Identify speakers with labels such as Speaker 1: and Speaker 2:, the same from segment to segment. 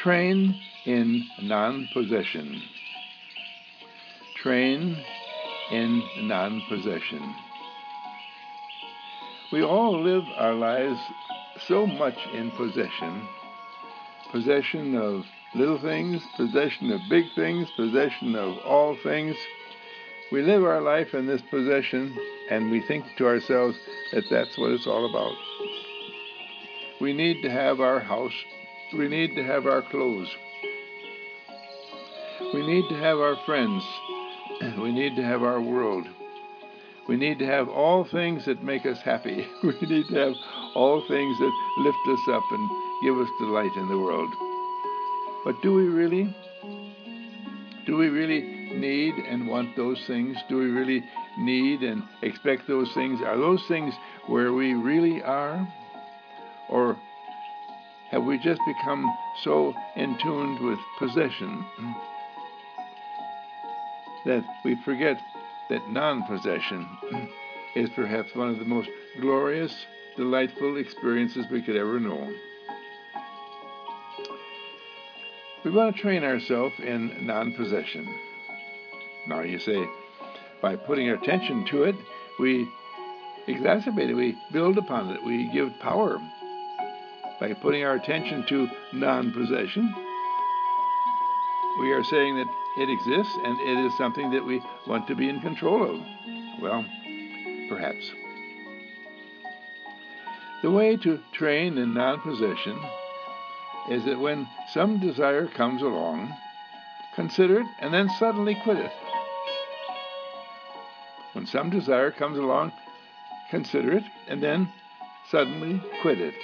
Speaker 1: Train in non-possession. Train in non-possession. We all live our lives so much in possession. Possession of little things, possession of big things, possession of all things. We live our life in this possession, and we think to ourselves that that's what it's all about. We need to have our house. We need to have our clothes. We need to have our friends. We need to have our world. We need to have all things that make us happy. We need to have all things that lift us up and give us delight in the world. But do we really? Do we really need and want those things? Do we really need and expect those things? Are those things where we really are? Or have we just become so in tune with possession that we forget that non-possession is perhaps one of the most glorious, delightful experiences we could ever know? We want to train ourselves in non-possession. Now you say, by putting our attention to it, we exacerbate it, we build upon it, we give it power. By putting our attention to non-possession, we are saying that it exists and it is something that we want to be in control of. Well, perhaps. The way to train in non-possession is that when some desire comes along, consider it and then suddenly quit it. When some desire comes along, consider it and then suddenly quit it.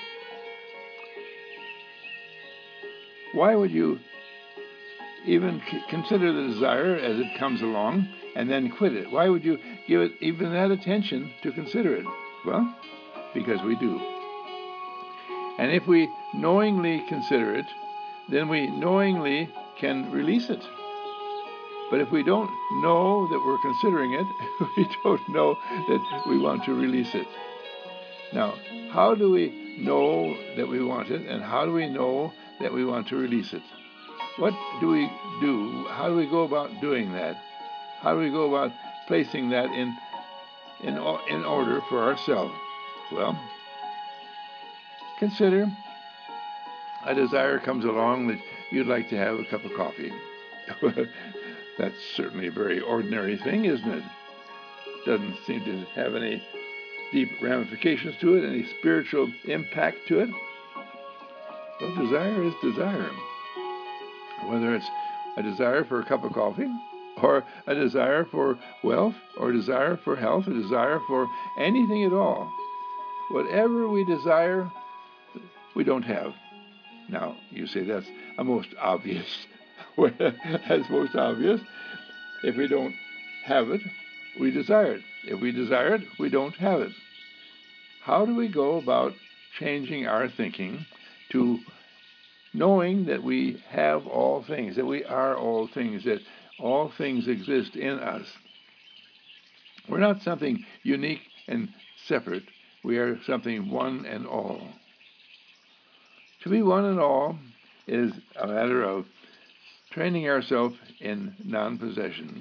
Speaker 1: Why would you even consider the desire as it comes along and then quit it? Why would you give it even that attention to consider it? Well, because we do. And if we knowingly consider it, then we knowingly can release it. But if we don't know that we're considering it, we don't know that we want to release it. Now, how do we know that we want it, and how do we know that we want to release it? What do we do? How do we go about doing that? How do we go about placing that in order for ourselves? Well, consider a desire comes along that you'd like to have a cup of coffee. That's certainly a very ordinary thing, isn't it? Doesn't seem to have any deep ramifications to it, any spiritual impact to it. Well, desire is desire. Whether it's a desire for a cup of coffee, or a desire for wealth, or a desire for health, a desire for anything at all. Whatever we desire, we don't have. Now, you say that's a most obvious. That's most obvious. If we don't have it, we desire it. If we desire it, we don't have it. How do we go about changing our thinking to knowing that we have all things, that we are all things, that all things exist in us? We're not something unique and separate. We are something one and all. To be one and all is a matter of training ourselves in non-possession.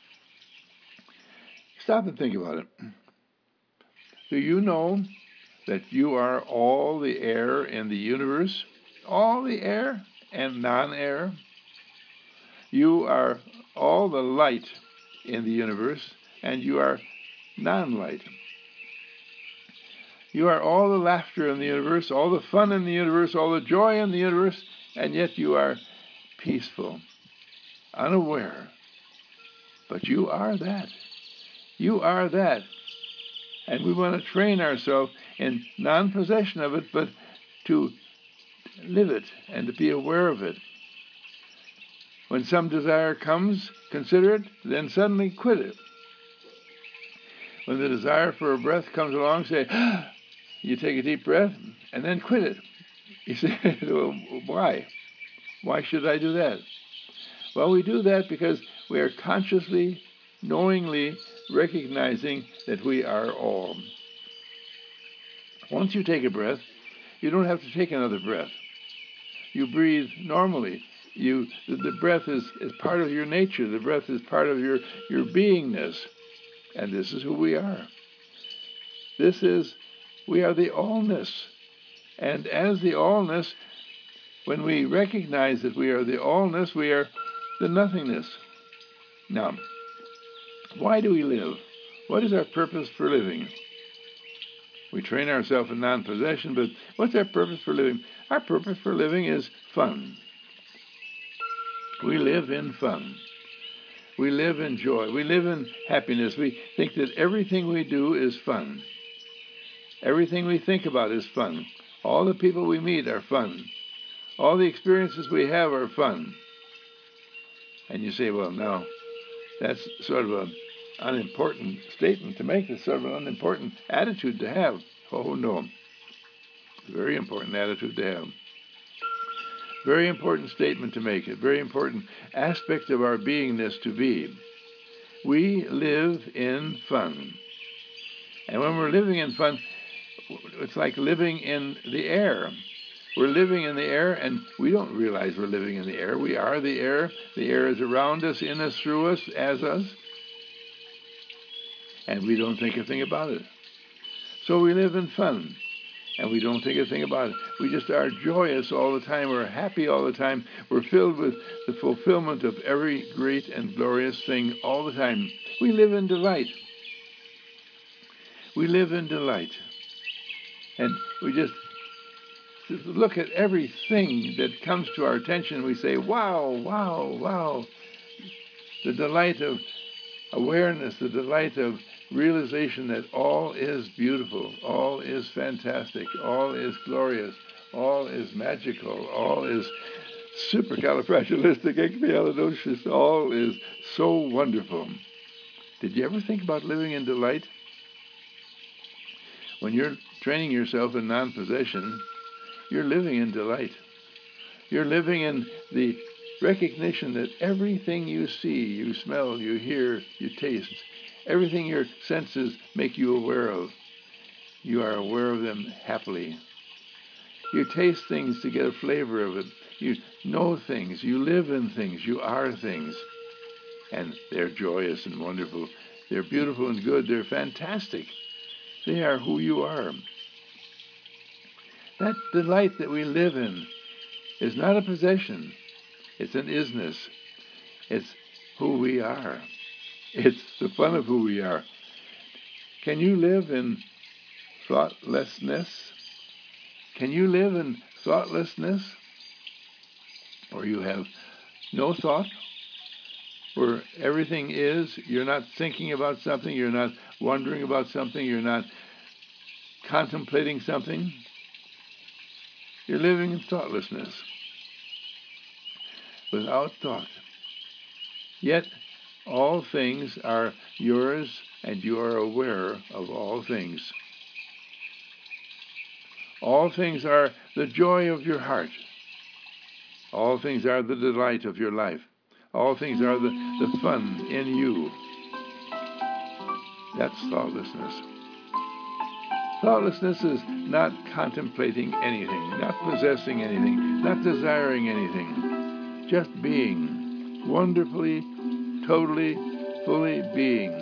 Speaker 1: Stop and think about it. Do you know that you are all the air in the universe? All the air and non-air? You are all the light in the universe, and you are non-light. You are all the laughter in the universe, all the fun in the universe, all the joy in the universe, and yet you are peaceful, unaware. But you are that. You are that. And we want to train ourselves in non-possession of it, but to live it and to be aware of it. When some desire comes, consider it, then suddenly quit it. When the desire for a breath comes along, say, you take a deep breath, and then quit it. You say, well, why? Why should I do that? Well, we do that because we are consciously, knowingly recognizing that we are all. Once you take a breath, you don't have to take another breath. You breathe normally. The breath is part of your nature. The breath is part of your beingness. And this is who we are. We are the allness. And as the allness, when we recognize that we are the allness, we are the nothingness. Now, why do we live? What is our purpose for living? We train ourselves in non-possession, but what's our purpose for living? Our purpose for living is fun. We live in fun. We live in joy. We live in happiness. We think that everything we do is fun. Everything we think about is fun. All the people we meet are fun. All the experiences we have are fun. And you say, well, now, that's sort of an unimportant statement to make. It's sort of an unimportant attitude to have. Oh, no. Very important attitude to have. Very important statement to make. A very important aspect of our beingness to be. We live in fun. And when we're living in fun, it's like living in the air. We're living in the air, and we don't realize we're living in the air. We are the air. The air is around us, in us, through us, as us. And we don't think a thing about it. So we live in fun, and we don't think a thing about it. We just are joyous all the time. We're happy all the time. We're filled with the fulfillment of every great and glorious thing all the time. We live in delight. We live in delight. And we just look at everything that comes to our attention. We say, wow, wow, wow. The delight of awareness, the delight of realization that all is beautiful, all is fantastic, all is glorious, all is magical, all is supercalifragilisticexpialidocious, all is so wonderful. Did you ever think about living in delight? When you're training yourself in non-possession, you're living in delight. You're living in the recognition that everything you see, you smell, you hear, you taste, everything your senses make you aware of, you are aware of them happily. You taste things to get a flavor of it. You know things. You live in things. You are things. And they're joyous and wonderful. They're beautiful and good. They're fantastic. They are who you are. That delight that we live in is not a possession. It's an isness. It's who we are. It's the fun of who we are. Can you live in thoughtlessness? Can you live in thoughtlessness? Or you have no thought? Where everything is, you're not thinking about something, you're not wondering about something, you're not contemplating something. You're living in thoughtlessness, without thought. Yet, all things are yours, and you are aware of all things. All things are the joy of your heart. All things are the delight of your life. All things are the fun in you. That's thoughtlessness. Thoughtlessness is not contemplating anything, not possessing anything, not desiring anything. Just being. Wonderfully, totally, fully being.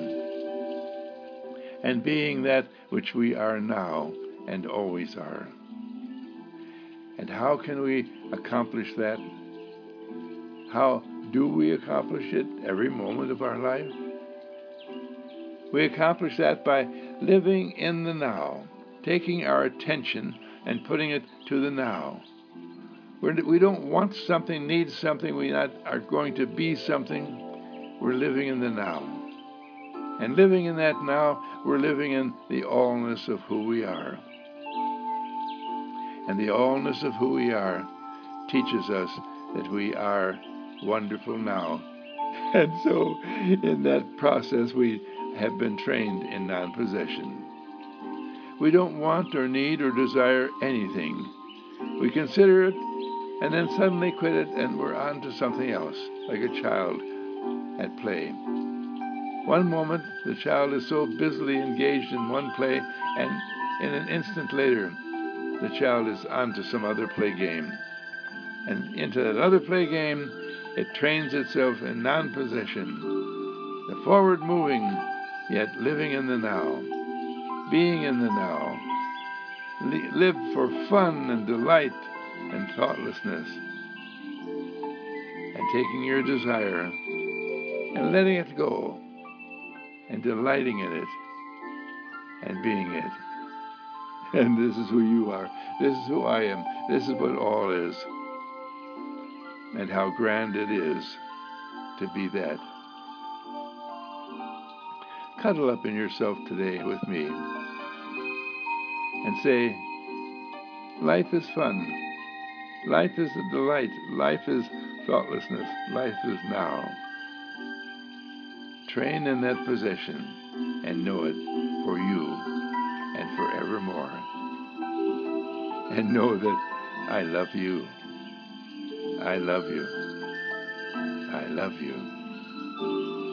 Speaker 1: And being that which we are now and always are. And how can we accomplish that? How do we accomplish it every moment of our life? We accomplish that by living in the now, taking our attention and putting it to the now. We don't want something, need something, we not are going to be something. We're living in the now. And living in that now, we're living in the allness of who we are. And the allness of who we are teaches us that we are wonderful now. And so, in that process, we have been trained in non-possession. We don't want or need or desire anything. We consider it and then suddenly quit it, and we're on to something else, like a child at play. One moment, the child is so busily engaged in one play, and in an instant later, the child is on to some other play game. And into that other play game, it trains itself in non-possession, the forward moving, yet living in the now, being in the now, live for fun and delight and thoughtlessness, and taking your desire and letting it go and delighting in it and being it. And this is who you are. This is who I am. This is what all is. And how grand it is to be that. Cuddle up in yourself today with me and say, life is fun. Life is a delight. Life is thoughtlessness. Life is now. Train in that possession and know it for you and forevermore. And know that I love you. I love you. I love you.